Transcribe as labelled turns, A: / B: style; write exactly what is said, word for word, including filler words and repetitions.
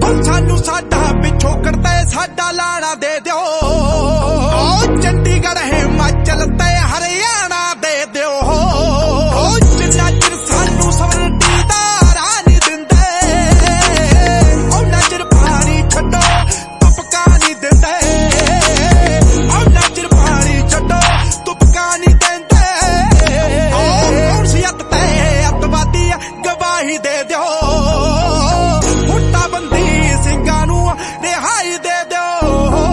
A: ਉਹ ਸਾਨੂੰ ਸਾਡਾ ਪਿਛੋਕੜ ਤੇ ਸਾਡਾ ਲਾਣਾ ਦੇ ਦਿਓ।